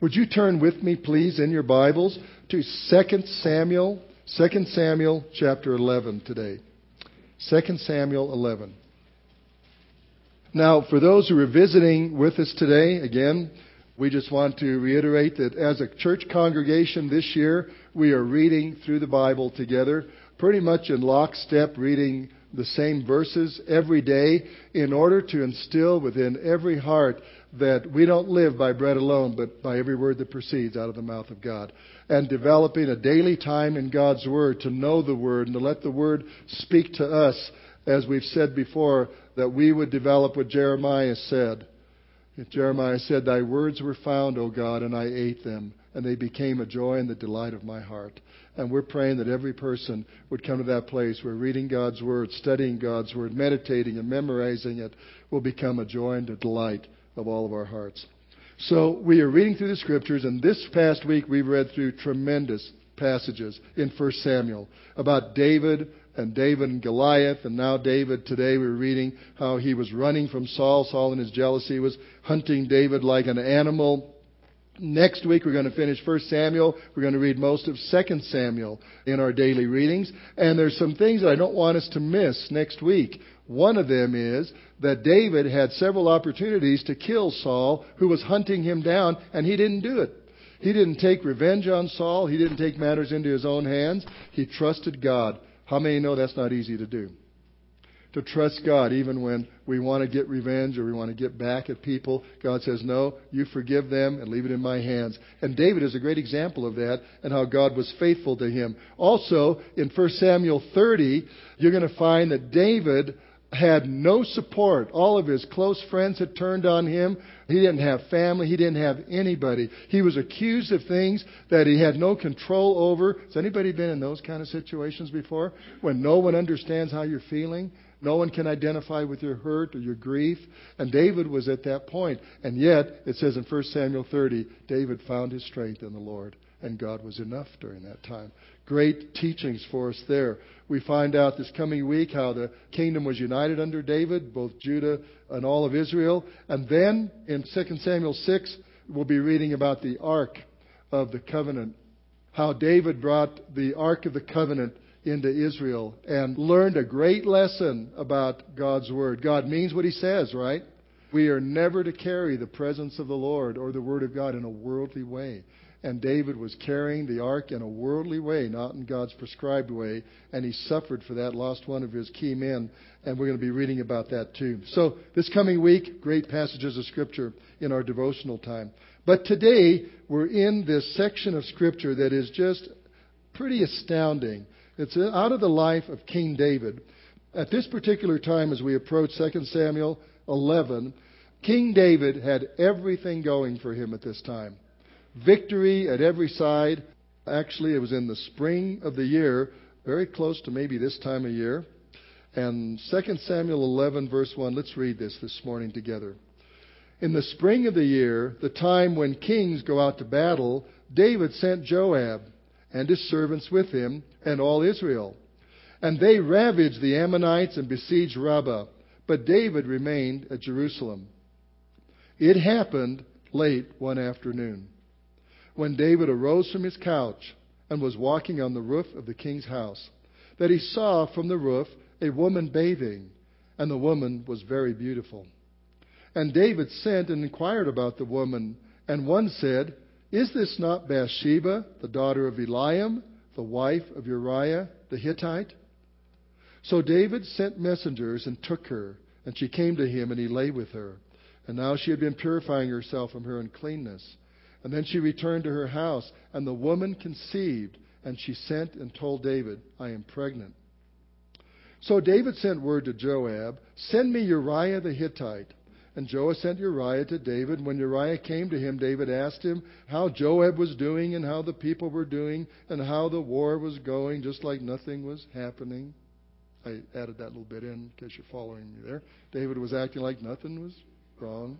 Would you turn with me, please, in your Bibles to 2 Samuel chapter 11 today. 2 Samuel 11. Now, for those who are visiting with us today, again, we just want to reiterate that as a church congregation this year, we are reading through the Bible together, pretty much in lockstep, reading the same verses every day in order to instill within every heart that we don't live by bread alone, but by every word that proceeds out of the mouth of God. And developing a daily time in God's Word to know the Word and to let the Word speak to us, as we've said before, that we would develop what Jeremiah said. Jeremiah said, "Thy words were found, O God, and I ate them, and they became a joy and the delight of my heart." And we're praying that every person would come to that place where reading God's Word, studying God's Word, meditating and memorizing it will become a joy and a delight of all of our hearts. So we are reading through the Scriptures, and this past week we've read through tremendous passages in 1 Samuel about David and Goliath, and now David. Today we're reading how he was running from Saul. Saul in his jealousy was hunting David like an animal. Next week we're going to finish 1 Samuel. We're going to read most of 2 Samuel in our daily readings. And there's some things that I don't want us to miss next week. One of them is that David had several opportunities to kill Saul, who was hunting him down, and he didn't do it. He didn't take revenge on Saul. He didn't take matters into his own hands. He trusted God. How many know that's not easy to do? To trust God even when we want to get revenge or we want to get back at people. God says, no, you forgive them and leave it in my hands. And David is a great example of that and how God was faithful to him. Also, in 1 Samuel 30, you're going to find that David had no support. All of his close friends had turned on him. He didn't have family. He didn't have anybody. He was accused of things that he had no control over. Has anybody been in those kind of situations before? When no one understands how you're feeling? No one can identify with your hurt or your grief. And David was at that point. And yet, it says in 1 Samuel 30, David found his strength in the Lord. And God was enough during that time. Great teachings for us there. We find out this coming week how the kingdom was united under David, both Judah and all of Israel. And then in 2 Samuel 6, we'll be reading about the Ark of the Covenant. How David brought the Ark of the Covenant into Israel and learned a great lesson about God's Word. God means what He says, right? We are never to carry the presence of the Lord or the Word of God in a worldly way. And David was carrying the ark in a worldly way, not in God's prescribed way. And he suffered for that, lost one of his key men. And we're going to be reading about that too. So this coming week, great passages of Scripture in our devotional time. But today, we're in this section of Scripture that is just pretty astounding. It's out of the life of King David. At this particular time, as we approach 2 Samuel 11, King David had everything going for him at this time. Victory at every side. Actually, it was in the spring of the year, very close to maybe this time of year. And 2 Samuel 11, verse 1, let's read this morning together. In the spring of the year, the time when kings go out to battle, David sent Joab and his servants with him and all Israel. And they ravaged the Ammonites and besieged Rabbah. But David remained at Jerusalem. It happened late one afternoon, when David arose from his couch and was walking on the roof of the king's house, that he saw from the roof a woman bathing, and the woman was very beautiful. And David sent and inquired about the woman, and one said, "Is this not Bathsheba, the daughter of Eliam, the wife of Uriah the Hittite?" So David sent messengers and took her, and she came to him, and he lay with her. And now she had been purifying herself from her uncleanness. And then she returned to her house, and the woman conceived, and she sent and told David, "I am pregnant." So David sent word to Joab, "Send me Uriah the Hittite." And Joab sent Uriah to David. When Uriah came to him, David asked him how Joab was doing and how the people were doing and how the war was going, just like nothing was happening. I added that little bit in case you're following me there. David was acting like nothing was wrong.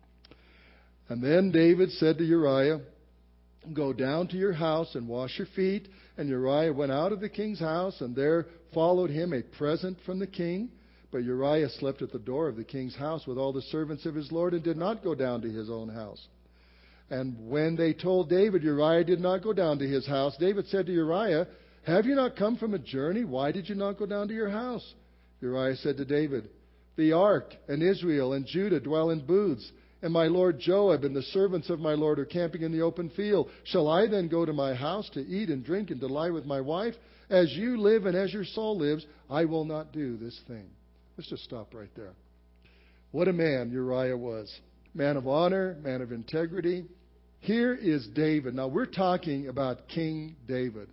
And then David said to Uriah, "Go down to your house and wash your feet." And Uriah went out of the king's house, and there followed him a present from the king. But Uriah slept at the door of the king's house with all the servants of his lord and did not go down to his own house. And when they told David Uriah did not go down to his house, David said to Uriah, "Have you not come from a journey? Why did you not go down to your house?" Uriah said to David, "The ark and Israel and Judah dwell in booths, and my lord Joab and the servants of my lord are camping in the open field. Shall I then go to my house to eat and drink and to lie with my wife? As you live and as your soul lives, I will not do this thing." Let's just stop right there. What a man Uriah was. Man of honor, man of integrity. Here is David. Now we're talking about King David.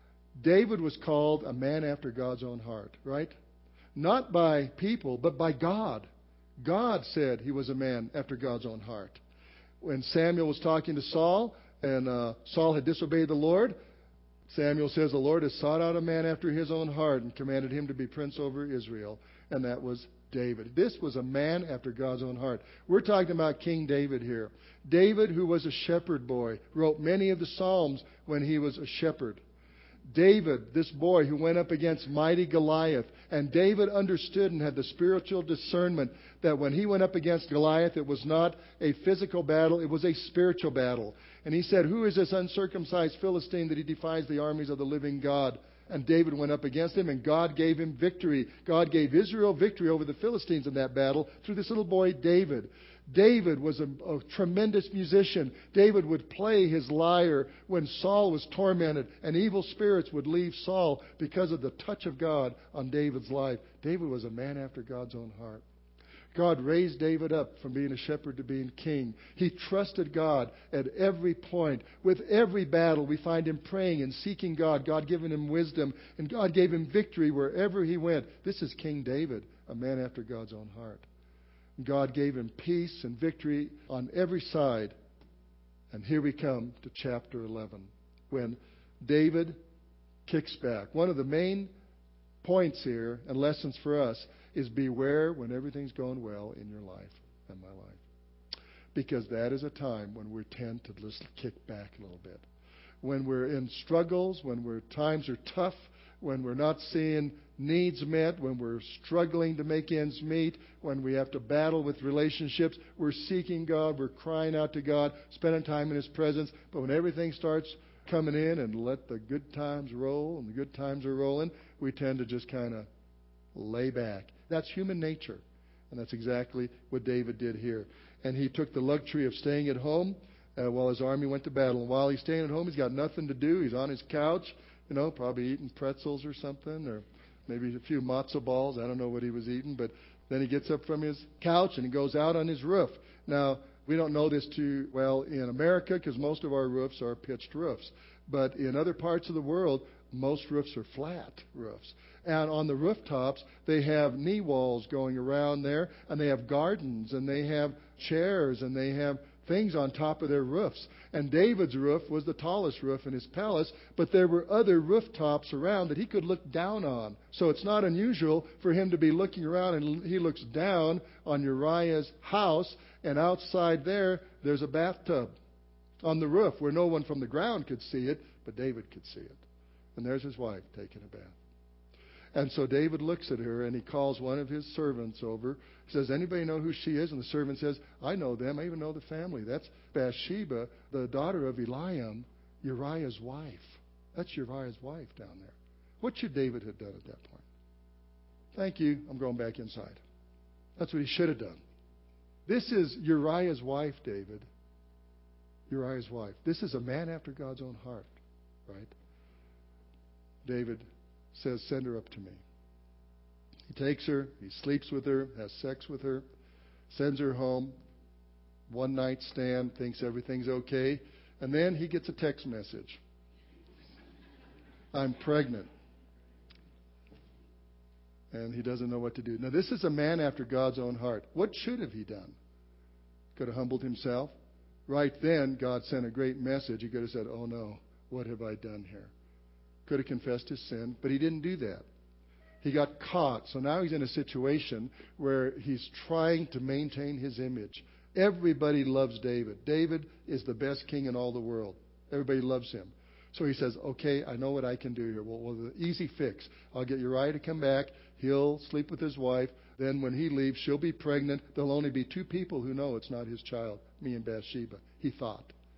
David was called a man after God's own heart, right? Not by people, but by God. God said he was a man after God's own heart. When Samuel was talking to Saul, and Saul had disobeyed the Lord, Samuel says, "The Lord has sought out a man after his own heart and commanded him to be prince over Israel." And that was David. This was a man after God's own heart. We're talking about King David here. David, who was a shepherd boy, wrote many of the Psalms when he was a shepherd. David, this boy who went up against mighty Goliath, and David understood and had the spiritual discernment that when he went up against Goliath, it was not a physical battle, it was a spiritual battle. And he said, "Who is this uncircumcised Philistine that he defies the armies of the living God?" And David went up against him, and God gave him victory. God gave Israel victory over the Philistines in that battle through this little boy, David. David was a tremendous musician. David would play his lyre when Saul was tormented, and evil spirits would leave Saul because of the touch of God on David's life. David was a man after God's own heart. God raised David up from being a shepherd to being king. He trusted God at every point. With every battle, we find him praying and seeking God. God giving him wisdom, and God gave him victory wherever he went. This is King David, a man after God's own heart. God gave him peace and victory on every side. And here we come to chapter 11, when David kicks back. One of the main points here and lessons for us is beware when everything's going well in your life and my life. Because that is a time when we tend to just kick back a little bit. When we're in struggles, when times are tough, when we're not seeing needs met, when we're struggling to make ends meet, when we have to battle with relationships, we're seeking God, we're crying out to God, spending time in His presence. But when everything starts coming in and let the good times roll, and the good times are rolling, we tend to just kind of lay back. That's human nature. And that's exactly what David did here. And he took the luxury of staying at home while his army went to battle. And while he's staying at home, he's got nothing to do. He's on his couch, probably eating pretzels or something, or maybe a few matzo balls. I don't know what he was eating. But then he gets up from his couch and he goes out on his roof. Now, we don't know this too well in America because most of our roofs are pitched roofs. But in other parts of the world, most roofs are flat roofs. And on the rooftops, they have knee walls going around there, and they have gardens, and they have chairs, and they have things on top of their roofs. And David's roof was the tallest roof in his palace, but there were other rooftops around that he could look down on. So it's not unusual for him to be looking around, and he looks down on Uriah's house, and outside there's a bathtub on the roof where no one from the ground could see it, but David could see it. And there's his wife taking a bath. And so David looks at her, and he calls one of his servants over. He says, "Anybody know who she is?" And the servant says, "I know them. I even know the family. That's Bathsheba, the daughter of Eliam, Uriah's wife." That's Uriah's wife down there. What should David have done at that point? "Thank you. I'm going back inside." That's what he should have done. This is Uriah's wife, David. Uriah's wife. This is a man after God's own heart, right? David says, "Send her up to me." He takes her, he sleeps with her, has sex with her, sends her home, one night stand, thinks everything's okay, and then he gets a text message. "I'm pregnant." And he doesn't know what to do. Now, this is a man after God's own heart. What should have he done? Could have humbled himself. Right then, God sent a great message. He could have said, "Oh no, what have I done here?" Could have confessed his sin, but he didn't do that. He got caught. So now he's in a situation where he's trying to maintain his image. Everybody loves David. David is the best king in all the world. Everybody loves him. So he says, "Okay, I know what I can do here. Well, the easy fix. I'll get Uriah to come back. He'll sleep with his wife. Then when he leaves, she'll be pregnant. There'll only be two people who know it's not his child, me and Bathsheba," he thought.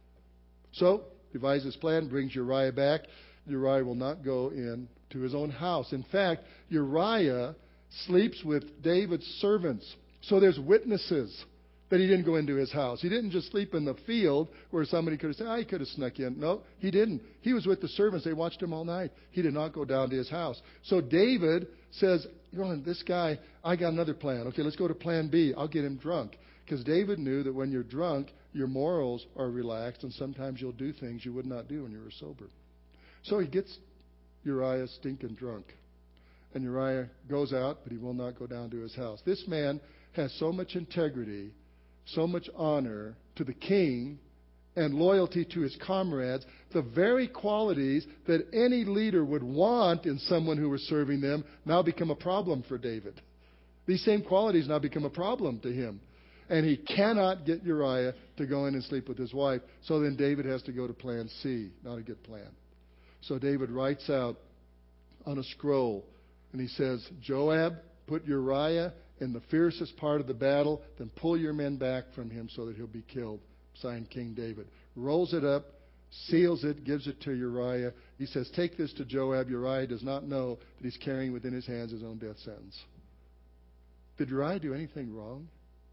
So, devises plan, brings Uriah back. Uriah will not go in to his own house. In fact, Uriah sleeps with David's servants. So there's witnesses that he didn't go into his house. He didn't just sleep in the field where somebody could have said, he could have snuck in. No, he didn't. He was with the servants. They watched him all night. He did not go down to his house. So David says, this guy, I got another plan. Okay, let's go to plan B. I'll get him drunk. Because David knew that when you're drunk, your morals are relaxed, and sometimes you'll do things you would not do when you were sober. So he gets Uriah stinking drunk. And Uriah goes out, but he will not go down to his house. This man has so much integrity, so much honor to the king, and loyalty to his comrades, the very qualities that any leader would want in someone who was serving them now become a problem for David. These same qualities now become a problem to him. And he cannot get Uriah to go in and sleep with his wife. So then David has to go to plan C, not a good plan. So David writes out on a scroll, and he says, Joab, put Uriah in the fiercest part of the battle, then pull your men back from him so that he'll be killed. Signed, King David. Rolls it up, seals it, gives it to Uriah. He says, take this to Joab. Uriah does not know that he's carrying within his hands his own death sentence. Did Uriah do anything wrong?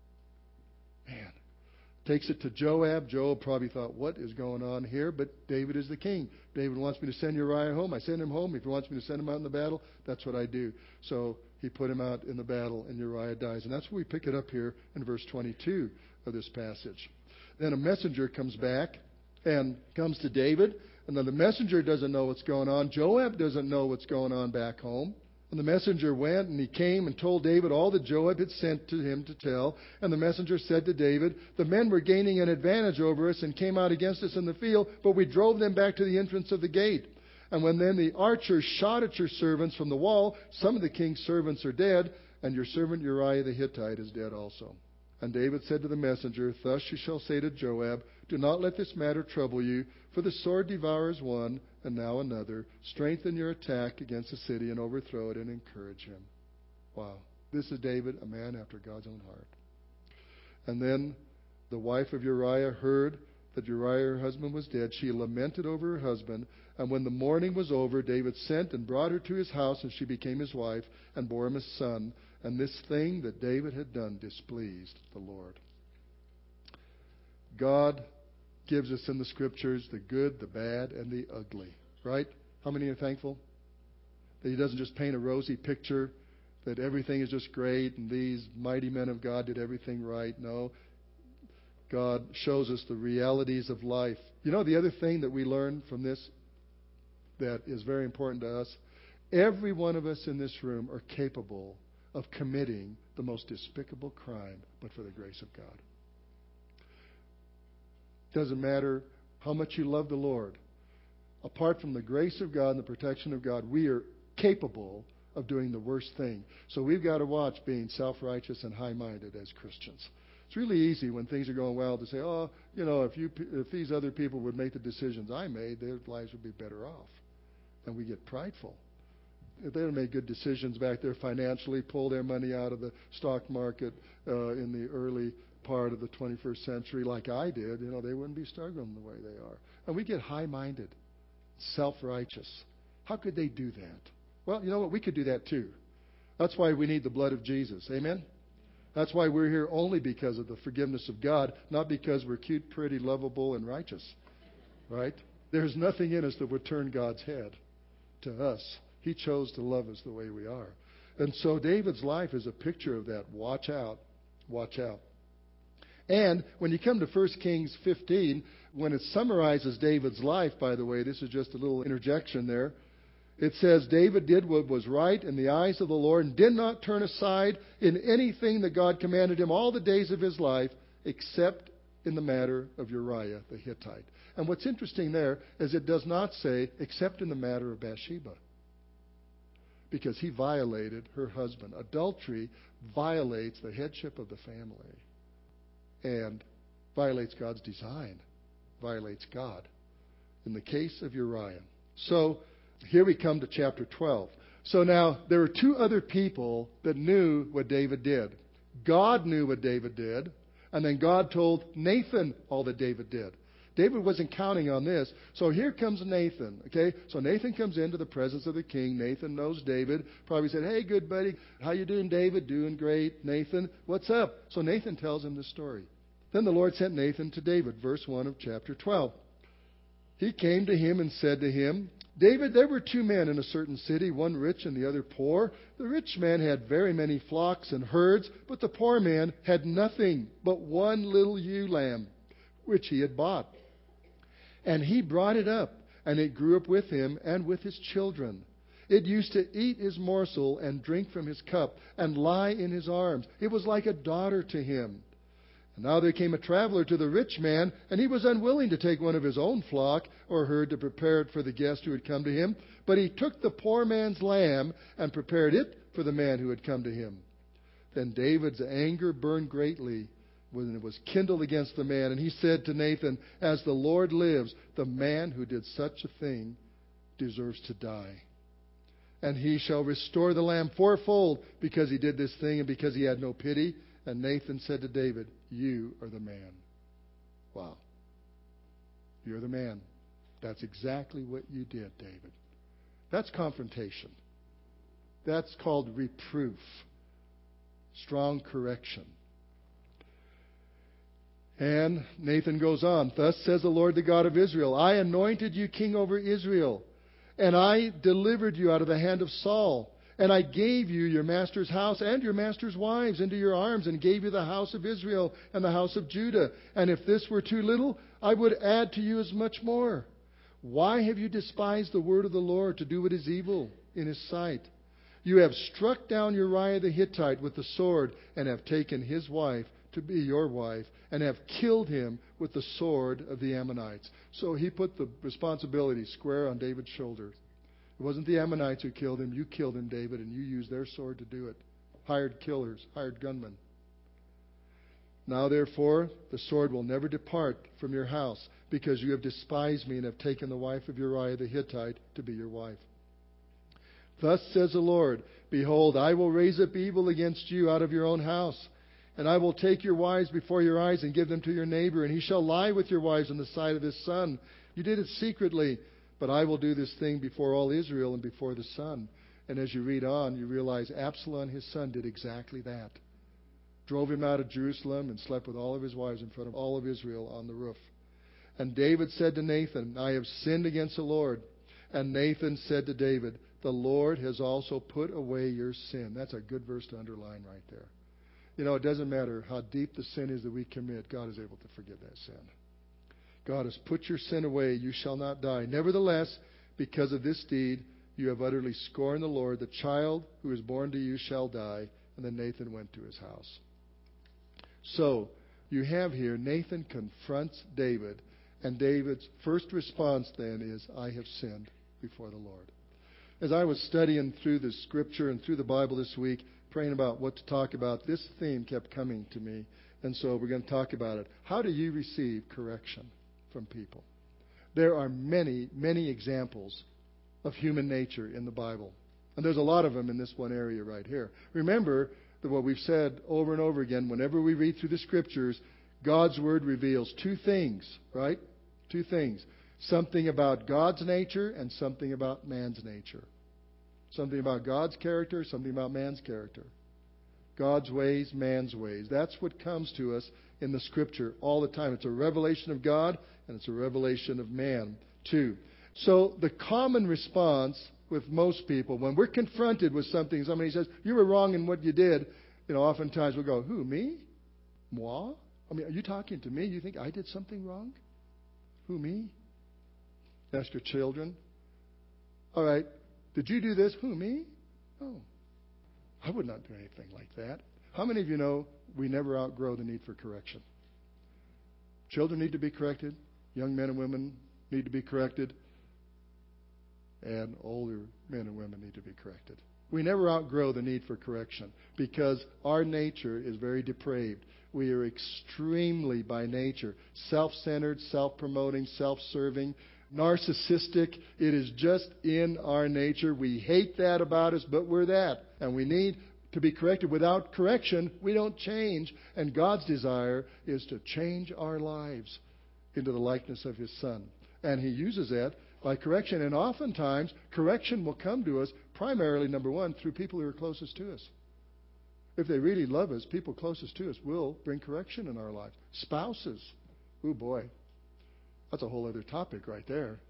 Man. Takes it to Joab. Joab probably thought, what is going on here? But David is the king. David wants me to send Uriah home. I send him home. If he wants me to send him out in the battle, that's what I do. So he put him out in the battle, and Uriah dies. And that's where we pick it up here in verse 22 of this passage. Then a messenger comes back and comes to David. And then the messenger doesn't know what's going on. Joab doesn't know what's going on back home. And the messenger went, and he came and told David all that Joab had sent to him to tell. And the messenger said to David, the men were gaining an advantage over us and came out against us in the field, but we drove them back to the entrance of the gate. And when then the archers shot at your servants from the wall, some of the king's servants are dead, and your servant Uriah the Hittite is dead also. And David said to the messenger, thus you shall say to Joab, do not let this matter trouble you, for the sword devours one, and now another. Strengthen your attack against the city and overthrow it and encourage him. Wow. This is David, a man after God's own heart. And then the wife of Uriah heard that Uriah, her husband, was dead. She lamented over her husband. And when the mourning was over, David sent and brought her to his house, and she became his wife and bore him a son. And this thing that David had done displeased the Lord. God gives us in the Scriptures the good, the bad, and the ugly. Right? How many are thankful that He doesn't just paint a rosy picture, that everything is just great and these mighty men of God did everything right? No. God shows us the realities of life. You know, the other thing that we learn from this that is very important to us, every one of us in this room are capable of committing the most despicable crime, but for the grace of God. Doesn't matter how much you love the Lord. Apart from the grace of God and the protection of God, we are capable of doing the worst thing. So we've got to watch being self-righteous and high-minded as Christians. It's really easy when things are going well to say, if these other people would make the decisions I made, their lives would be better off. And we get prideful. If they don't make good decisions back there financially, pull their money out of the stock market in the early part of the 21st century like I did, they wouldn't be struggling the way they are. And we get high-minded, self-righteous. How could they do that? Well, you know what? We could do that too. That's why we need the blood of Jesus. Amen? That's why we're here, only because of the forgiveness of God, not because we're cute, pretty, lovable, and righteous. Right? There's nothing in us that would turn God's head to us. He chose to love us the way we are. And so David's life is a picture of that. Watch out. Watch out. And when you come to 1 Kings 15, when it summarizes David's life, by the way, this is just a little interjection there. It says, David did what was right in the eyes of the Lord and did not turn aside in anything that God commanded him all the days of his life, except in the matter of Uriah the Hittite. And what's interesting there is it does not say, except in the matter of Bathsheba. Because he violated her husband. Adultery violates the headship of the family. And violates God's design. Violates God. In the case of Uriah. So, here we come to chapter 12. So now, there were two other people that knew what David did. God knew what David did, and then God told Nathan all that David did. David wasn't counting on this. So here comes Nathan. Okay, so Nathan comes into the presence of the king. Nathan knows David. Probably said, "Hey, good buddy, how you doing, David? Doing great, Nathan. What's up?" So Nathan tells him the story. Then the Lord sent Nathan to David, verse 1 of chapter 12. He came to him and said to him, "David, there were two men in a certain city, one rich and the other poor. The rich man had very many flocks and herds, but the poor man had nothing but one little ewe lamb, which he had bought. And he brought it up, and it grew up with him and with his children. It used to eat his morsel and drink from his cup and lie in his arms. It was like a daughter to him. And now there came a traveler to the rich man, and he was unwilling to take one of his own flock or herd to prepare it for the guest who had come to him. But he took the poor man's lamb and prepared it for the man who had come to him. Then David's anger burned greatly when it was kindled against the man. And he said to Nathan, 'As the Lord lives, the man who did such a thing deserves to die. And he shall restore the lamb fourfold because he did this thing and because he had no pity.' And Nathan said to David, 'You are the man.'" Wow. You're the man. That's exactly what you did, David. That's confrontation. That's called reproof. Strong correction. And Nathan goes on, "Thus says the Lord, the God of Israel, I anointed you king over Israel, and I delivered you out of the hand of Saul. And I gave you your master's house and your master's wives into your arms, and gave you the house of Israel and the house of Judah. And if this were too little, I would add to you as much more. Why have you despised the word of the Lord to do what is evil in his sight? You have struck down Uriah the Hittite with the sword, and have taken his wife to be your wife, and have killed him with the sword of the Ammonites." So he put the responsibility square on David's shoulders. It wasn't the Ammonites who killed him. You killed him, David, and you used their sword to do it. Hired killers, hired gunmen. "Now, therefore, the sword will never depart from your house, because you have despised me and have taken the wife of Uriah the Hittite to be your wife. Thus says the Lord, behold, I will raise up evil against you out of your own house. And I will take your wives before your eyes and give them to your neighbor, and he shall lie with your wives in the sight of his son. You did it secretly, but I will do this thing before all Israel and before the sun." And as you read on, you realize Absalom, his son, did exactly that. Drove him out of Jerusalem and slept with all of his wives in front of all of Israel on the roof. And David said to Nathan, "I have sinned against the Lord." And Nathan said to David, "The Lord has also put away your sin." That's a good verse to underline right there. You know, it doesn't matter how deep the sin is that we commit, God is able to forgive that sin. God has put your sin away. You shall not die. Nevertheless, because of this deed, you have utterly scorned the Lord. The child who is born to you shall die. And then Nathan went to his house. So, you have here, Nathan confronts David. And David's first response then is, "I have sinned before the Lord." As I was studying through the Scripture and through the Bible this week, praying about what to talk about, this theme kept coming to me. And so we're going to talk about it. How do you receive correction from people? There are many, many examples of human nature in the Bible. And there's a lot of them in this one area right here. Remember that what we've said over and over again, whenever we read through the Scriptures, God's Word reveals two things, right? Two things. Something about God's nature and something about man's nature. Something about God's character, something about man's character. God's ways, man's ways. That's what comes to us in the Scripture all the time. It's a revelation of God and it's a revelation of man too. So the common response with most people, when we're confronted with something, somebody says, "You were wrong in what you did," oftentimes we'll go, "Who, me? Moi? I mean, are you talking to me? You think I did something wrong? Who, me?" Ask your children. "All right, did you do this?" "Who, me? Oh, I would not do anything like that." How many of you know we never outgrow the need for correction? Children need to be corrected. Young men and women need to be corrected. And older men and women need to be corrected. We never outgrow the need for correction because our nature is very depraved. We are extremely, by nature, self-centered, self-promoting, self-serving, narcissistic. It is just in our nature. We hate that about us, but we're that. And we need to be corrected. Without correction, we don't change. And God's desire is to change our lives. into the likeness of His Son. And He uses that by correction. And oftentimes, correction will come to us primarily, number one, through people who are closest to us. If they really love us, people closest to us will bring correction in our lives. Spouses. Oh boy. That's a whole other topic right there.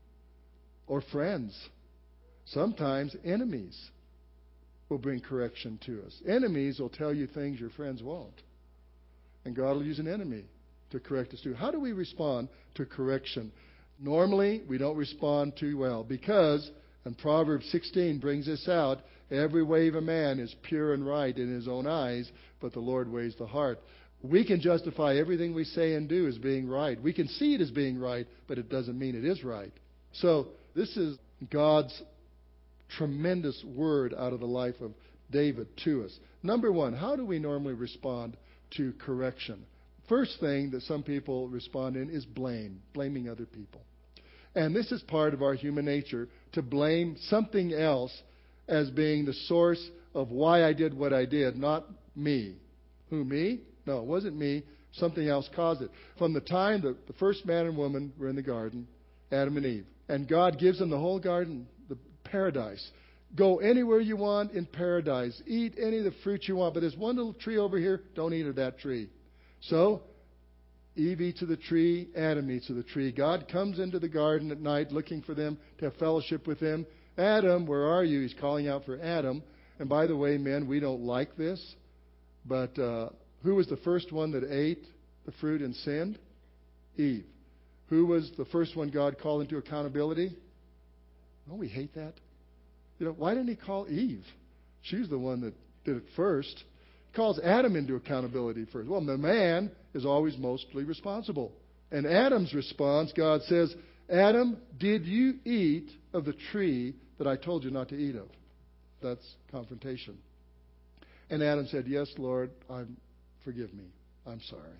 Or friends. Sometimes enemies will bring correction to us. Enemies will tell you things your friends won't. And God will use an enemy to correct us too. How do we respond to correction? Normally, we don't respond too well because, and Proverbs 16 brings this out, every way of a man is pure and right in his own eyes, but the Lord weighs the heart. We can justify everything we say and do as being right. We can see it as being right, but it doesn't mean it is right. So, this is God's tremendous word out of the life of David to us. Number one, how do we normally respond to correction? First thing that some people respond in is blame, blaming other people. And this is part of our human nature, to blame something else as being the source of why I did what I did, not me. Who, me? No, it wasn't me. Something else caused it. From the time that the first man and woman were in the garden, Adam and Eve, and God gives them the whole garden, the paradise. Go anywhere you want in paradise. Eat any of the fruit you want. But there's one little tree over here. Don't eat of that tree. So, Eve eats of the tree. Adam eats of the tree. God comes into the garden at night looking for them to have fellowship with Him. Adam, where are you? He's calling out for Adam. And by the way, men, we don't like this. But who was the first one that ate the fruit and sinned? Eve. Who was the first one God called into accountability? Oh, we hate that. Why didn't He call Eve? She's the one that did it first. He calls Adam into accountability first. Well, the man is always mostly responsible. And Adam's response, God says, Adam, did you eat of the tree that I told you not to eat of? That's confrontation. And Adam said, yes, Lord, forgive me. I'm sorry.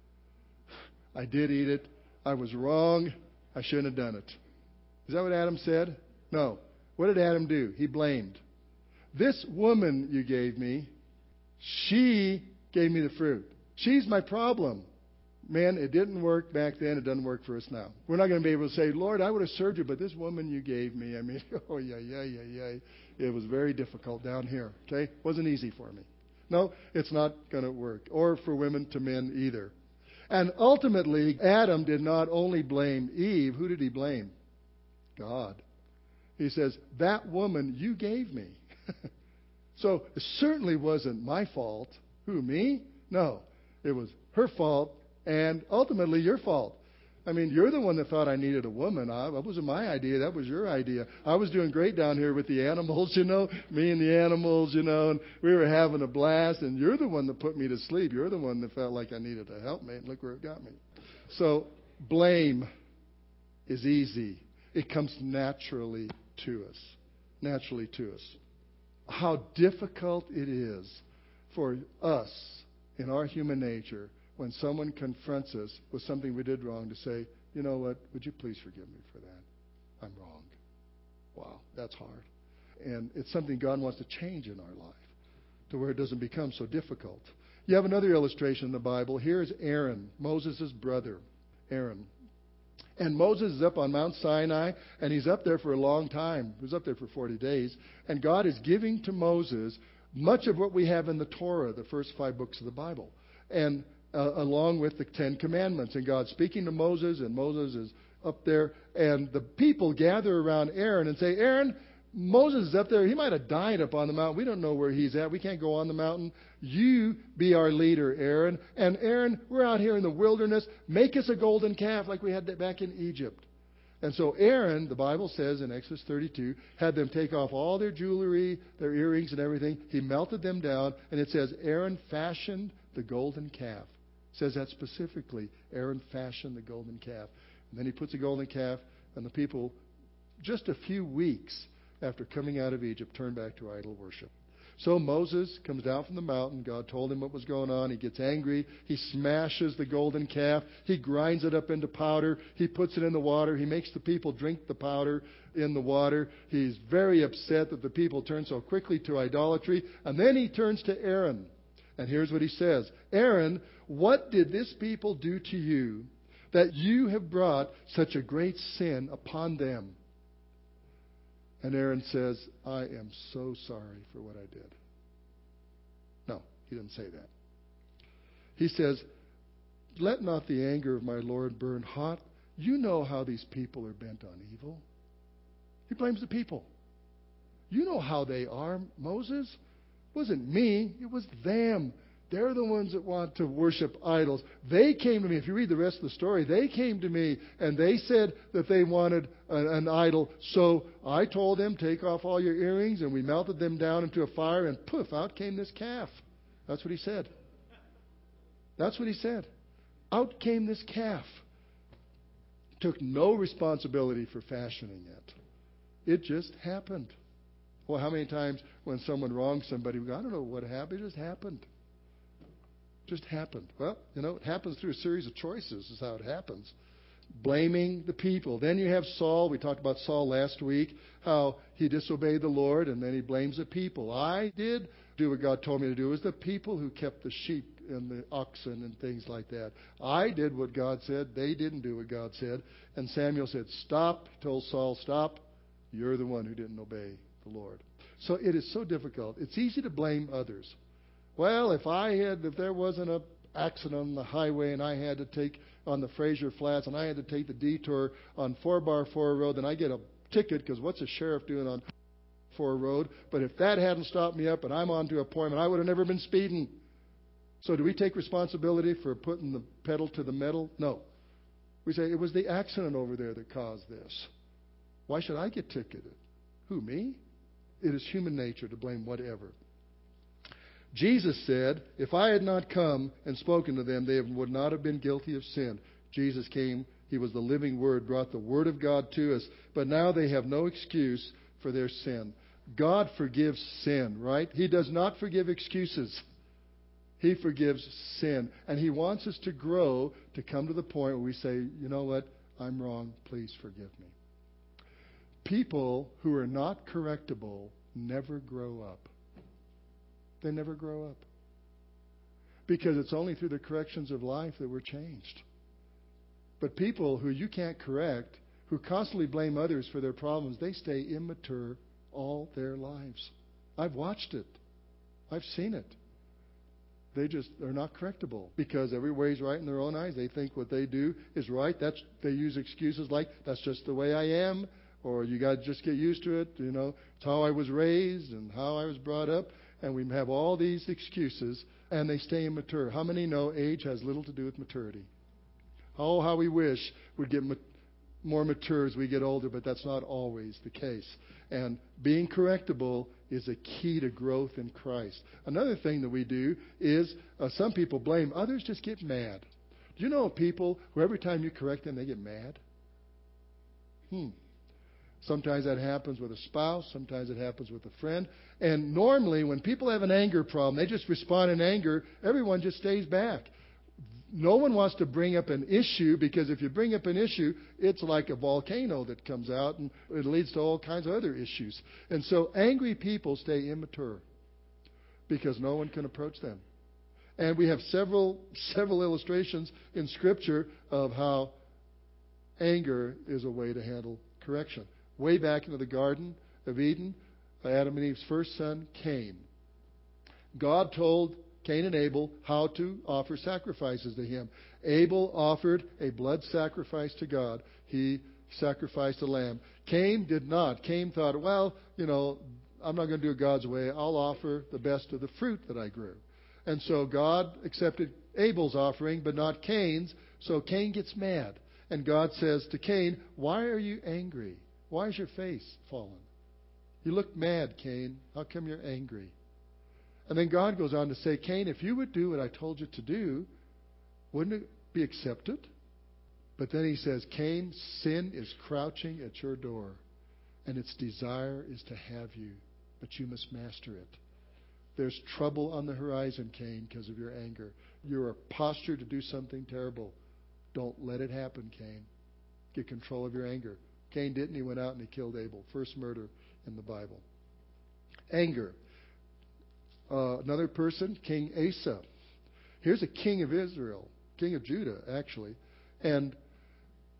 I did eat it. I was wrong. I shouldn't have done it. Is that what Adam said? No. What did Adam do? He blamed. This woman you gave me, she gave me the fruit. She's my problem. Man, it didn't work back then. It doesn't work for us now. We're not going to be able to say, Lord, I would have served you, but this woman you gave me, oh, yeah. It was very difficult down here. Okay? Wasn't easy for me. No, it's not going to work. Or for women to men either. And ultimately, Adam did not only blame Eve. Who did he blame? God. He says, that woman you gave me. So it certainly wasn't my fault. Who, me? No. It was her fault and ultimately your fault. I mean, you're the one that thought I needed a woman. That wasn't my idea. That was your idea. I was doing great down here with the animals, me and the animals, and we were having a blast. And you're the one that put me to sleep. You're the one that felt like I needed a helpmate. And look where it got me. So blame is easy. It comes naturally to us. Naturally to us. How difficult it is for us in our human nature when someone confronts us with something we did wrong to say, you know what, would you please forgive me for that? I'm wrong. Wow, that's hard. And it's something God wants to change in our life to where it doesn't become so difficult. You have another illustration in the Bible. Here's Aaron, Moses' brother, Aaron. And Moses is up on Mount Sinai, and he's up there for a long time. He was up there for 40 days. And God is giving to Moses much of what we have in the Torah, the first 5 books of the Bible, and along with the 10 Commandments. And God's speaking to Moses, and Moses is up there. And the people gather around Aaron and say, Aaron, Moses is up there. He might have died up on the mountain. We don't know where he's at. We can't go on the mountain. You be our leader, Aaron. And Aaron, we're out here in the wilderness. Make us a golden calf like we had back in Egypt. And so Aaron, the Bible says in Exodus 32, had them take off all their jewelry, their earrings and everything. He melted them down. And it says Aaron fashioned the golden calf. It says that specifically. Aaron fashioned the golden calf. And then he puts the golden calf, and the people, just a few weeks after coming out of Egypt, turned back to idol worship. So Moses comes down from the mountain. God told him what was going on. He gets angry. He smashes the golden calf. He grinds it up into powder. He puts it in the water. He makes the people drink the powder in the water. He's very upset that the people turn so quickly to idolatry. And then he turns to Aaron. And here's what he says. Aaron, what did this people do to you that you have brought such a great sin upon them. And Aaron says, I am so sorry for what I did. No, he didn't say that. He says, let not the anger of my Lord burn hot. You know how these people are bent on evil. He blames the people. You know how they are, Moses. It wasn't me, it was them. They're the ones that want to worship idols. They came to me. If you read the rest of the story, they came to me and they said that they wanted an idol. So I told them, take off all your earrings, and we melted them down into a fire, and poof, out came this calf. That's what he said. That's what he said. Out came this calf. Took no responsibility for fashioning it. It just happened. Well, how many times when someone wrongs somebody, we go, I don't know what happened. It just happened. Just happened. Well, it happens through a series of choices is how it happens. Blaming the people. Then you have Saul. We talked about Saul last week, how he disobeyed the Lord, and then he blames the people. I did do what God told me to do. It was the people who kept the sheep and the oxen and things like that. I did what God said. They didn't do what God said. And Samuel said, stop. He told Saul, stop. You're the one who didn't obey the Lord. So it is so difficult. It's easy to blame others. Well, if there wasn't an accident on the highway and I had to take on the Fraser Flats and I had to take the detour on 4x4 road, then I get a ticket because what's a sheriff doing on 4 road? But if that hadn't stopped me up and I'm on to appointment, I would have never been speeding. So do we take responsibility for putting the pedal to the metal? No. We say it was the accident over there that caused this. Why should I get ticketed? Who, me? It is human nature to blame whatever. Jesus said, if I had not come and spoken to them, they would not have been guilty of sin. Jesus came, he was the living Word, brought the Word of God to us, but now they have no excuse for their sin. God forgives sin, right? He does not forgive excuses. He forgives sin. And He wants us to grow to come to the point where we say, you know what, I'm wrong, please forgive me. People who are not correctable never grow up. They never grow up. Because it's only through the corrections of life that we're changed. But people who you can't correct, who constantly blame others for their problems, they stay immature all their lives. I've watched it. I've seen it. They just are not correctable because every way's right in their own eyes. They think what they do is right. They use excuses like, that's just the way I am, or you got to just get used to it. It's how I was raised and how I was brought up. And we have all these excuses, and they stay immature. How many know age has little to do with maturity? Oh, how we wish we'd get more mature as we get older, but that's not always the case. And being correctable is a key to growth in Christ. Another thing that we do is some people blame, others just get mad. Do you know people who every time you correct them, they get mad? Sometimes that happens with a spouse. Sometimes it happens with a friend. And normally, when people have an anger problem, they just respond in anger. Everyone just stays back. No one wants to bring up an issue, because if you bring up an issue, it's like a volcano that comes out, and it leads to all kinds of other issues. And so angry people stay immature because no one can approach them. And we have several illustrations in Scripture of how anger is a way to handle correction. Way back into the Garden of Eden, Adam and Eve's first son, Cain. God told Cain and Abel how to offer sacrifices to him. Abel offered a blood sacrifice to God. He sacrificed a lamb. Cain did not. Cain thought, well, I'm not going to do it God's way. I'll offer the best of the fruit that I grew. And so God accepted Abel's offering, but not Cain's. So Cain gets mad. And God says to Cain, why are you angry? Why is your face fallen? You look mad, Cain. How come you're angry? And then God goes on to say, Cain, if you would do what I told you to do, wouldn't it be accepted? But then he says, Cain, sin is crouching at your door, and its desire is to have you, but you must master it. There's trouble on the horizon, Cain, because of your anger. You're postured to do something terrible. Don't let it happen, Cain. Get control of your anger. Cain didn't. He went out and he killed Abel. First murder in the Bible. Anger. Another person, King Asa. Here's a king of Israel. King of Judah, actually. And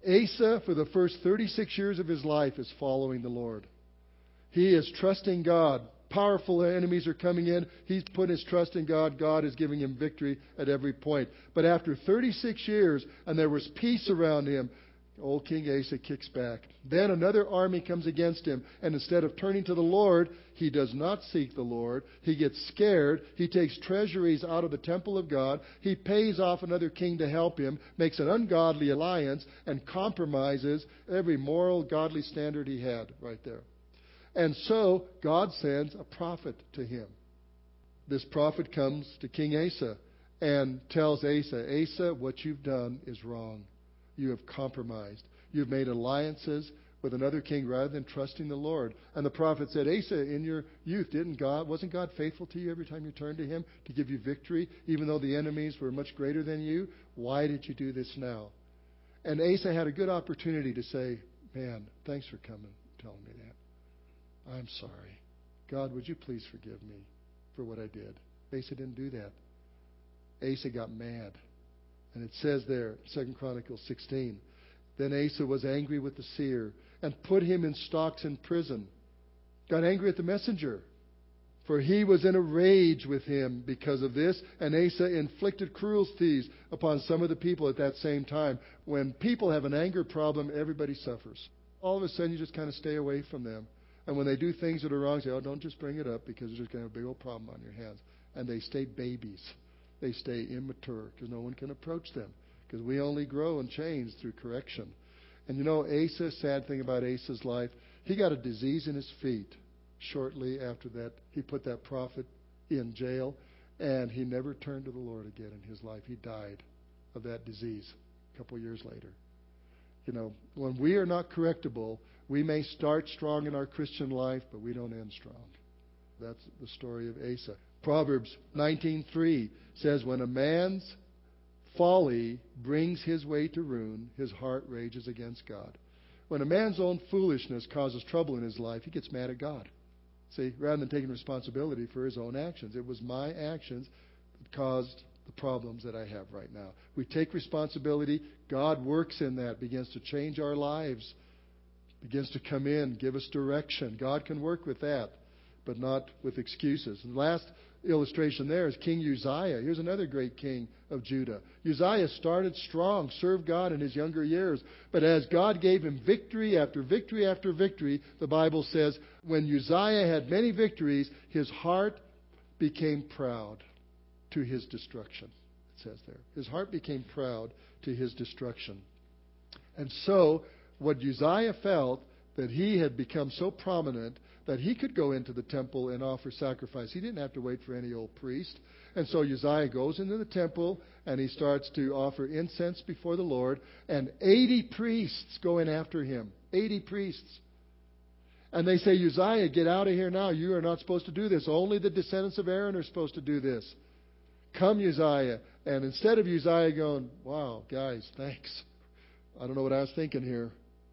Asa, for the first 36 years of his life, is following the Lord. He is trusting God. Powerful enemies are coming in. He's put his trust in God. God is giving him victory at every point. But after 36 years, and there was peace around him, old King Asa kicks back. Then another army comes against him, and instead of turning to the Lord, he does not seek the Lord. He gets scared. He takes treasuries out of the temple of God. He pays off another king to help him, makes an ungodly alliance, and compromises every moral, godly standard he had right there. And so God sends a prophet to him. This prophet comes to King Asa and tells Asa, Asa, what you've done is wrong. You have compromised. You've made alliances with another king rather than trusting the Lord. And the prophet said, Asa, in your youth, wasn't God faithful to you every time you turned to him to give you victory, even though the enemies were much greater than you? Why did you do this now? And Asa had a good opportunity to say, man, thanks for coming and telling me that. I'm sorry. God, would you please forgive me for what I did? Asa didn't do that. Asa got mad. And it says there, 2 Chronicles 16, then Asa was angry with the seer and put him in stocks in prison. Got angry at the messenger, for he was in a rage with him because of this. And Asa inflicted cruelties upon some of the people at that same time. When people have an anger problem, everybody suffers. All of a sudden, you just kind of stay away from them. And when they do things that are wrong, say, oh, don't just bring it up because you're just going to have a big old problem on your hands. And they stay babies. They stay immature because no one can approach them. Because we only grow and change through correction. And you know, Asa, sad thing about Asa's life, he got a disease in his feet shortly after that. He put that prophet in jail, and he never turned to the Lord again in his life. He died of that disease a couple years later. You know, when we are not correctable, we may start strong in our Christian life, but we don't end strong. That's the story of Asa. Proverbs 19:3 says, when a man's folly brings his way to ruin, his heart rages against God. When a man's own foolishness causes trouble in his life, he gets mad at God. See, rather than taking responsibility for his own actions. It was my actions that caused the problems that I have right now. We take responsibility. God works in that, begins to change our lives, begins to come in, give us direction. God can work with that, but not with excuses. And the last illustration there is King Uzziah. Here's another great king of Judah. Uzziah started strong, served God in his younger years. But as God gave him victory after victory after victory, the Bible says, when Uzziah had many victories, his heart became proud to his destruction. It says there. His heart became proud to his destruction. And so, what Uzziah felt, that he had become so prominent that he could go into the temple and offer sacrifice. He didn't have to wait for any old priest. And so Uzziah goes into the temple and he starts to offer incense before the Lord. And 80 priests go in after him. 80 priests. And they say, Uzziah, get out of here now. You are not supposed to do this. Only the descendants of Aaron are supposed to do this. Come, Uzziah. And instead of Uzziah going, wow, guys, thanks. I don't know what I was thinking here.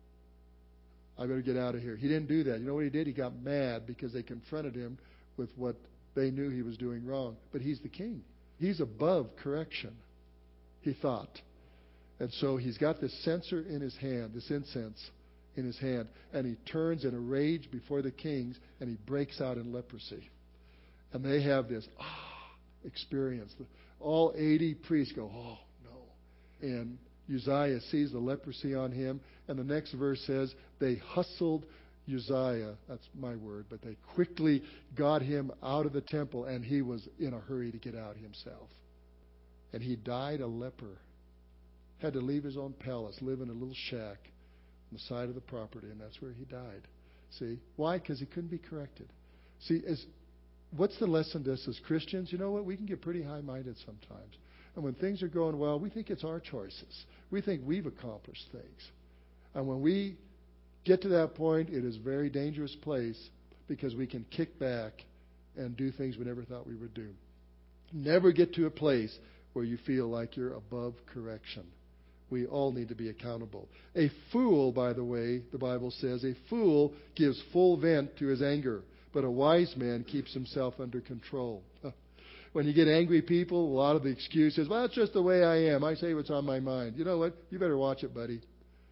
I better get out of here. He didn't do that. You know what he did? He got mad because they confronted him with what they knew he was doing wrong. But he's the king. He's above correction, he thought. And so he's got this censer in his hand, this incense in his hand, and he turns in a rage before the kings, and he breaks out in leprosy. And they have this experience. All 80 priests go, oh, no. And Uzziah sees the leprosy on him, and the next verse says, they hustled Uzziah, that's my word, but they quickly got him out of the temple, and he was in a hurry to get out himself. And he died a leper. Had to leave his own palace, live in a little shack on the side of the property, and that's where he died. See? Why? Because he couldn't be corrected. See, what's the lesson to us as Christians? You know what? We can get pretty high-minded sometimes. And when things are going well, we think it's our choices. We think we've accomplished things. And when we get to that point, it is a very dangerous place because we can kick back and do things we never thought we would do. Never get to a place where you feel like you're above correction. We all need to be accountable. A fool, by the way, the Bible says, a fool gives full vent to his anger, but a wise man keeps himself under control. When you get angry people, a lot of the excuses, well, that's just the way I am. I say what's on my mind. You know what? You better watch it, buddy.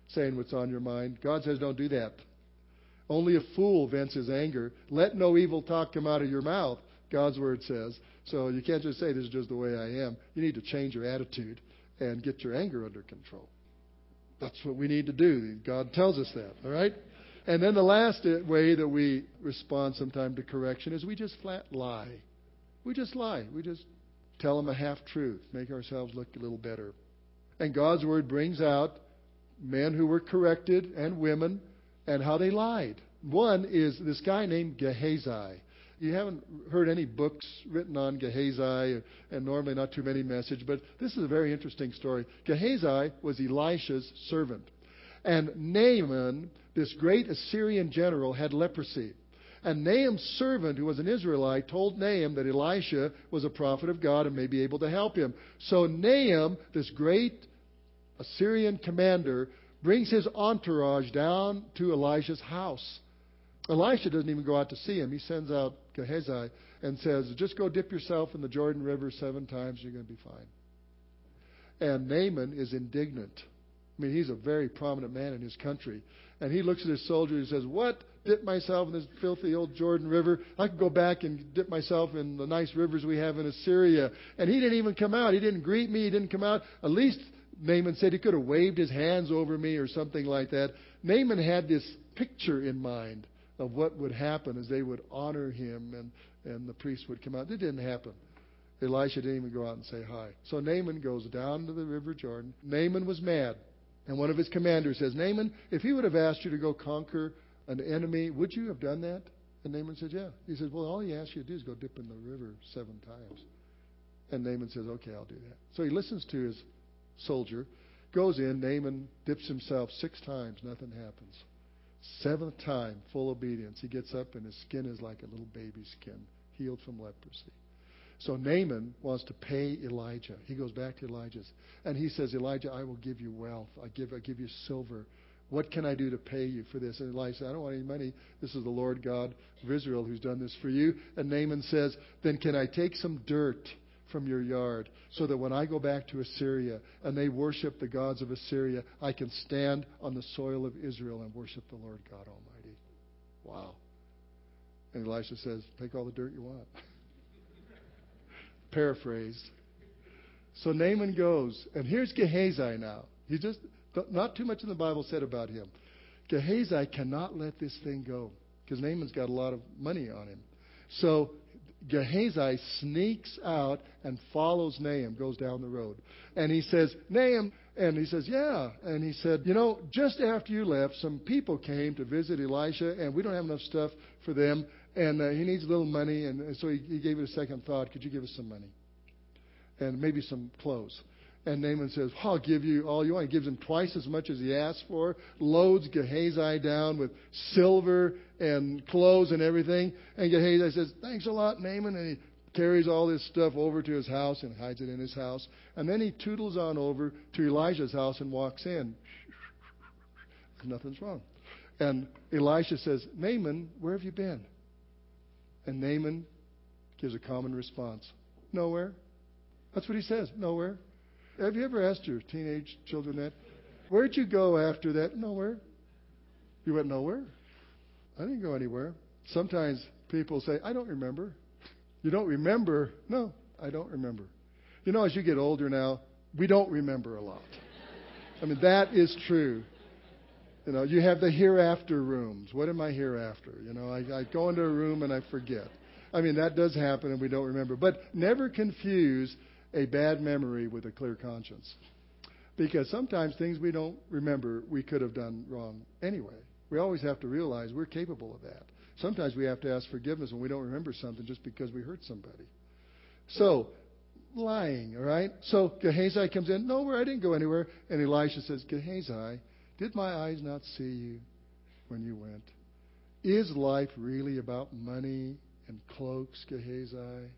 saying what's on your mind. God says don't do that. Only a fool vents his anger. Let no evil talk come out of your mouth, God's word says. So you can't just say this is just the way I am. You need to change your attitude and get your anger under control. That's what we need to do. God tells us that, all right? And then the last way that we respond sometime to correction is we just flat lie. We just lie. We just tell them a half-truth, make ourselves look a little better. And God's word brings out men who were corrected and women and how they lied. One is this guy named Gehazi. You haven't heard any books written on Gehazi, and normally not too many messages, but this is a very interesting story. Gehazi was Elisha's servant. And Naaman, this great Assyrian general, had leprosy. And Naaman's servant, who was an Israelite, told Naaman that Elisha was a prophet of God and may be able to help him. So Naaman, this great Assyrian commander, brings his entourage down to Elisha's house. Elisha doesn't even go out to see him. He sends out Gehazi and says, just go dip yourself in the Jordan River 7 times, you're going to be fine. And Naaman is indignant. I mean, he's a very prominent man in his country. And he looks at his soldier and says, what? Dip myself in this filthy old Jordan River? I could go back and dip myself in the nice rivers we have in Assyria. And he didn't even come out. He didn't greet me. He didn't come out. At least Naaman said he could have waved his hands over me or something like that. Naaman had this picture in mind of what would happen as they would honor him and the priest would come out. It didn't happen. Elisha didn't even go out and say hi. So Naaman goes down to the river Jordan. Naaman was mad. And one of his commanders says, Naaman, if he would have asked you to go conquer an enemy, would you have done that? And Naaman said, yeah. He says, well, all he asked you to do is go dip in the river 7 times. And Naaman says, okay, I'll do that. So he listens to his soldier, goes in, Naaman dips himself 6 times, nothing happens. 7th time, full obedience. He gets up and his skin is like a little baby's skin, healed from leprosy. So Naaman wants to pay Elijah. He goes back to Elijah's and he says, Elijah, I will give you wealth. I give you silver. What can I do to pay you for this? And Elijah said, I don't want any money. This is the Lord God of Israel who's done this for you. And Naaman says, then can I take some dirt from your yard so that when I go back to Assyria and they worship the gods of Assyria, I can stand on the soil of Israel and worship the Lord God Almighty. Wow. And Elisha says, take all the dirt you want. Paraphrased. So Naaman goes, and here's Gehazi now. He just, not too much in the Bible said about him. Gehazi cannot let this thing go because Naaman's got a lot of money on him. So Gehazi sneaks out and follows Naaman, goes down the road. And he says, Naaman, and he says, yeah. And he said, just after you left, some people came to visit Elisha, and we don't have enough stuff for them, and he needs a little money. And so he gave it a second thought. Could you give us some money? And maybe some clothes. And Naaman says, I'll give you all you want. He gives him twice as much as he asked for, loads Gehazi down with silver and clothes and everything. And Gehazi says, thanks a lot, Naaman. And he carries all this stuff over to his house and hides it in his house. And then he toodles on over to Elijah's house and walks in. Nothing's wrong. And Elisha says, Naaman, where have you been? And Naaman gives a common response. Nowhere. That's what he says. Nowhere. Have you ever asked your teenage children that? Where'd you go after that? Nowhere. You went nowhere? I didn't go anywhere. Sometimes people say, I don't remember. You don't remember? No, I don't remember. As you get older now, we don't remember a lot. I mean, that is true. You have the hereafter rooms. What am I hereafter? I go into a room and I forget. I mean, that does happen and we don't remember. But never confuse a bad memory with a clear conscience. Because sometimes things we don't remember, we could have done wrong anyway. We always have to realize we're capable of that. Sometimes we have to ask forgiveness when we don't remember something just because we hurt somebody. So, lying, all right? So Gehazi comes in, nowhere, I didn't go anywhere. And Elisha says, Gehazi, did my eyes not see you when you went? Is life really about money and cloaks, Gehazi?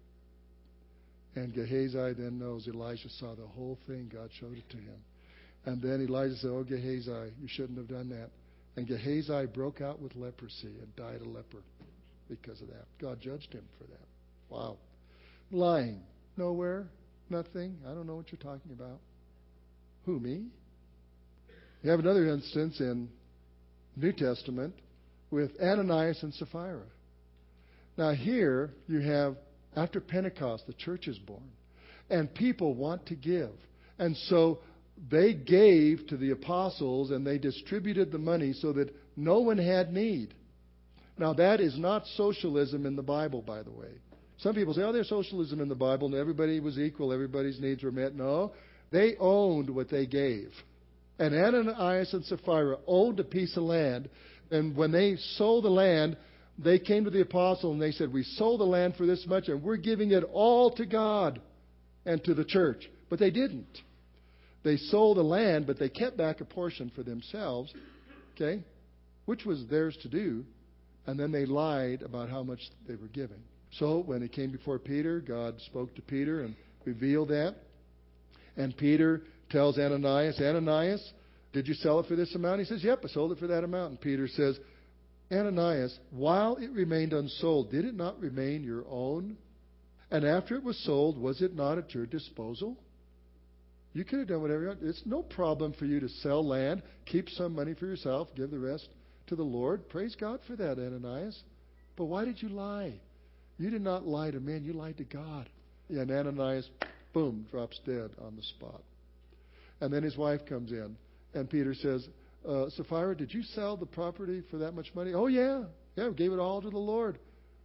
And Gehazi then knows Elisha saw the whole thing. God showed it to him. And then Elijah said, oh, Gehazi, you shouldn't have done that. And Gehazi broke out with leprosy and died a leper because of that. God judged him for that. Wow. Lying. Nowhere. Nothing. I don't know what you're talking about. Who, me? You have another instance in New Testament with Ananias and Sapphira. Now here you have, after Pentecost, the church is born. And people want to give. And so they gave to the apostles and they distributed the money so that no one had need. Now that is not socialism in the Bible, by the way. Some people say, oh, there's socialism in the Bible and everybody was equal, everybody's needs were met. No, they owned what they gave. And Ananias and Sapphira owned a piece of land. And when they sold the land, they came to the apostle and they said, we sold the land for this much and we're giving it all to God and to the church. But they didn't. They sold the land, but they kept back a portion for themselves, okay, which was theirs to do. And then they lied about how much they were giving. So when it came before Peter, God spoke to Peter and revealed that. And Peter tells Ananias, Ananias, did you sell it for this amount? He says, yep, I sold it for that amount. And Peter says, Ananias, while it remained unsold, did it not remain your own? And after it was sold, was it not at your disposal? You could have done whatever you want. It's no problem for you to sell land, keep some money for yourself, give the rest to the Lord. Praise God for that, Ananias. But why did you lie? You did not lie to men, you lied to God. And Ananias, boom, drops dead on the spot. And then his wife comes in, and Peter says, Sapphira, did you sell the property for that much money? Oh, yeah. Yeah, we gave it all to the Lord.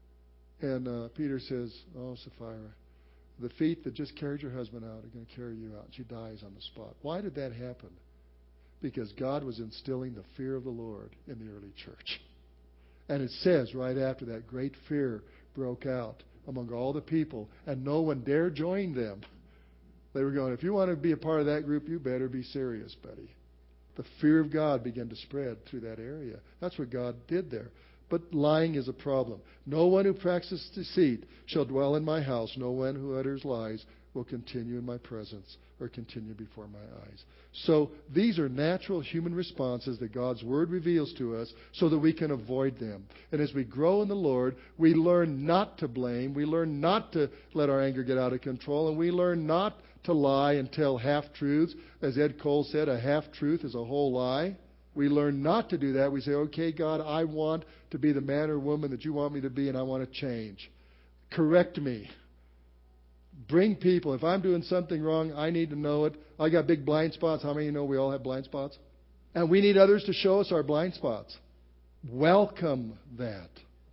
And Peter says, oh, Sapphira, the feet that just carried your husband out are going to carry you out. She dies on the spot. Why did that happen? Because God was instilling the fear of the Lord in the early church. And it says right after that, great fear broke out among all the people, and no one dared join them. They were going, if you want to be a part of that group, you better be serious, buddy. The fear of God began to spread through that area. That's what God did there. But lying is a problem. No one who practices deceit shall dwell in my house. No one who utters lies will continue in my presence or continue before my eyes. So these are natural human responses that God's Word reveals to us so that we can avoid them. And as we grow in the Lord, we learn not to blame. We learn not to let our anger get out of control. And we learn not to lie and tell half-truths. As Ed Cole said, a half-truth is a whole lie. We learn not to do that. We say, okay, God, I want to be the man or woman that you want me to be, and I want to change. Correct me. Bring people. If I'm doing something wrong, I need to know it. I got big blind spots. How many of you know we all have blind spots? And we need others to show us our blind spots. Welcome that.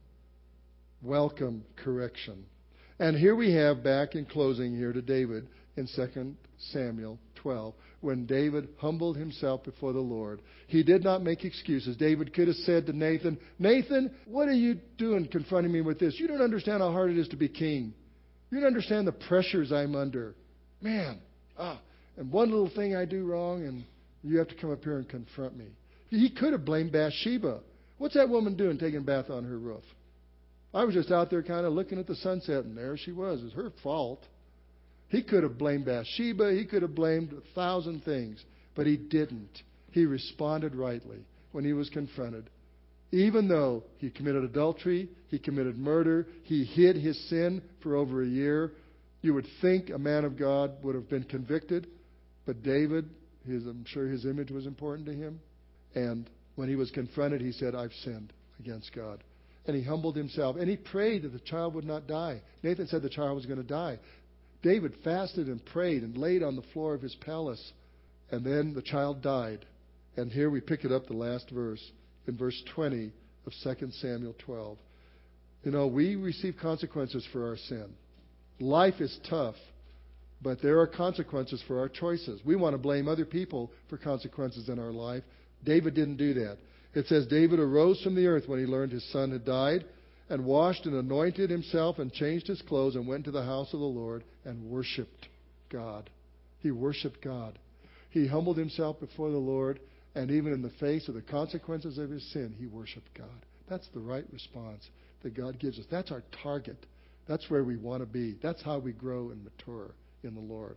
Welcome correction. And here we have, back in closing here to David in 2 Samuel 12, when David humbled himself before the Lord. He did not make excuses. David could have said to Nathan, Nathan, what are you doing confronting me with this? You don't understand how hard it is to be king. You don't understand the pressures I'm under. Man, and one little thing I do wrong, and you have to come up here and confront me. He could have blamed Bathsheba. What's that woman doing taking a bath on her roof? I was just out there kind of looking at the sunset, and there she was. It was her fault. He could have blamed Bathsheba. He could have blamed 1,000 things. But he didn't. He responded rightly when he was confronted. Even though he committed adultery, he committed murder, he hid his sin for over a year, you would think a man of God would have been convicted. But David, I'm sure his image was important to him. And when he was confronted, he said, I've sinned against God. And he humbled himself. And he prayed that the child would not die. Nathan said the child was going to die. David fasted and prayed and laid on the floor of his palace. And then the child died. And here we pick it up, the last verse, in verse 20 of 2 Samuel 12. You know, we receive consequences for our sin. Life is tough, but there are consequences for our choices. We want to blame other people for consequences in our life. David didn't do that. It says, David arose from the earth when he learned his son had died, and washed and anointed himself and changed his clothes and went to the house of the Lord and worshipped God. He worshipped God. He humbled himself before the Lord, and even in the face of the consequences of his sin, he worshipped God. That's the right response that God gives us. That's our target. That's where we want to be. That's how we grow and mature in the Lord.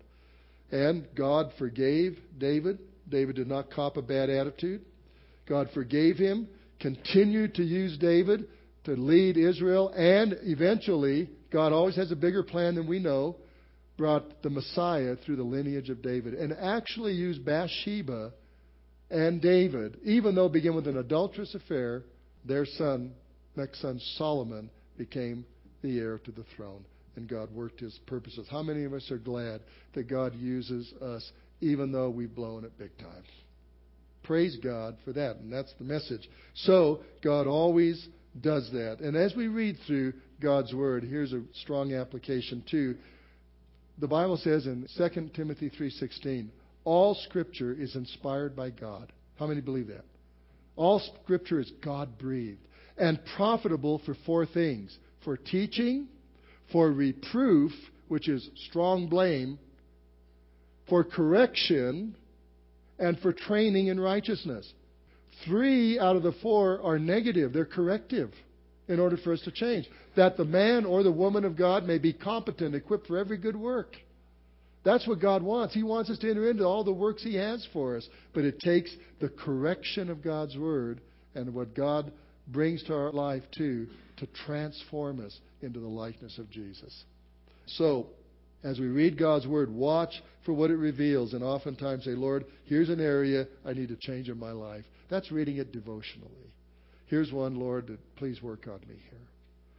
And God forgave David. David did not cop a bad attitude. God forgave him, continued to use David to lead Israel, and eventually, God always has a bigger plan than we know, brought the Messiah through the lineage of David, and actually used Bathsheba and David, even though began with an adulterous affair, their son, next son Solomon, became the heir to the throne. And God worked His purposes. How many of us are glad that God uses us even though we've blown it big time? Praise God for that. And that's the message. So, God always does that. And as we read through God's Word, here's a strong application too. The Bible says in 2 Timothy 3:16, all Scripture is inspired by God. How many believe that? All Scripture is God-breathed and profitable for four things. For teaching, for reproof, which is strong blame, for correction, and for training in righteousness. 3 out of the 4 are negative. They're corrective in order for us to change. That the man or the woman of God may be competent, equipped for every good work. That's what God wants. He wants us to enter into all the works He has for us. But it takes the correction of God's Word and what God brings to our life too to transform us into the likeness of Jesus. So, as we read God's Word, watch for what it reveals and oftentimes say, Lord, here's an area I need to change in my life. That's reading it devotionally. Here's one, Lord, please work on me here.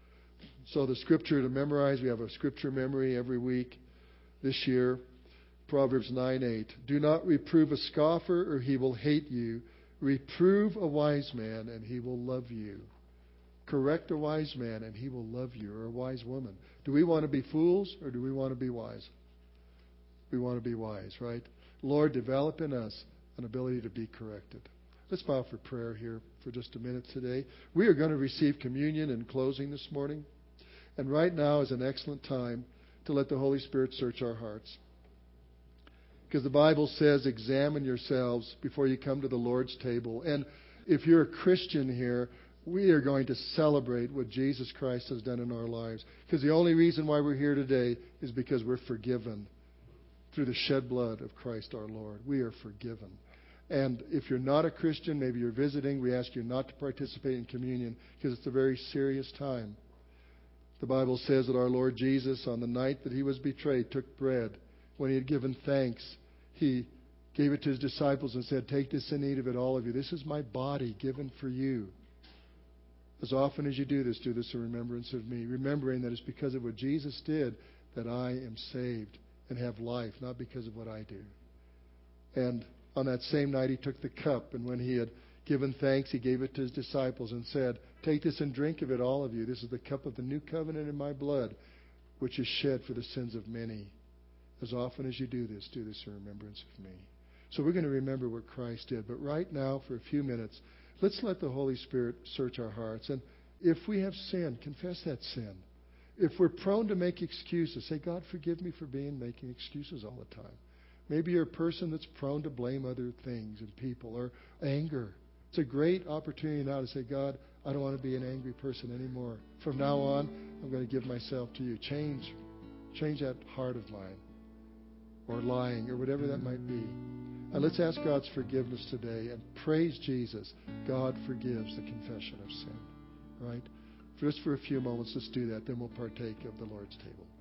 So the Scripture to memorize, we have a Scripture memory every week this year. Proverbs 9:8. Do not reprove a scoffer or he will hate you. Reprove a wise man and he will love you. Correct a wise man and he will love you, or a wise woman. Do we want to be fools or do we want to be wise? We want to be wise, right? Lord, develop in us an ability to be corrected. Let's bow for prayer here for just a minute today. We are going to receive communion in closing this morning. And right now is an excellent time to let the Holy Spirit search our hearts. Because the Bible says, examine yourselves before you come to the Lord's table. And if you're a Christian here, we are going to celebrate what Jesus Christ has done in our lives. Because the only reason why we're here today is because we're forgiven through the shed blood of Christ our Lord. We are forgiven. And if you're not a Christian, maybe you're visiting, we ask you not to participate in communion because it's a very serious time. The Bible says that our Lord Jesus, on the night that He was betrayed, took bread. When He had given thanks, He gave it to His disciples and said, take this and eat of it, all of you. This is my body given for you. As often as you do this in remembrance of me. Remembering that it's because of what Jesus did that I am saved and have life, not because of what I do. And on that same night He took the cup, and when He had given thanks, He gave it to His disciples and said, take this and drink of it, all of you. This is the cup of the new covenant in my blood, which is shed for the sins of many. As often as you do this in remembrance of me. So we're going to remember what Christ did. But right now, for a few minutes, let's let the Holy Spirit search our hearts. And if we have sinned, confess that sin. If we're prone to make excuses, say, God, forgive me for making excuses all the time. Maybe you're a person that's prone to blame other things and people, or anger. It's a great opportunity now to say, God, I don't want to be an angry person anymore. From now on, I'm going to give myself to you. Change that heart of mine, or lying, or whatever that might be. And let's ask God's forgiveness today and praise Jesus. God forgives the confession of sin. Right? Just for a few moments, let's do that. Then we'll partake of the Lord's table.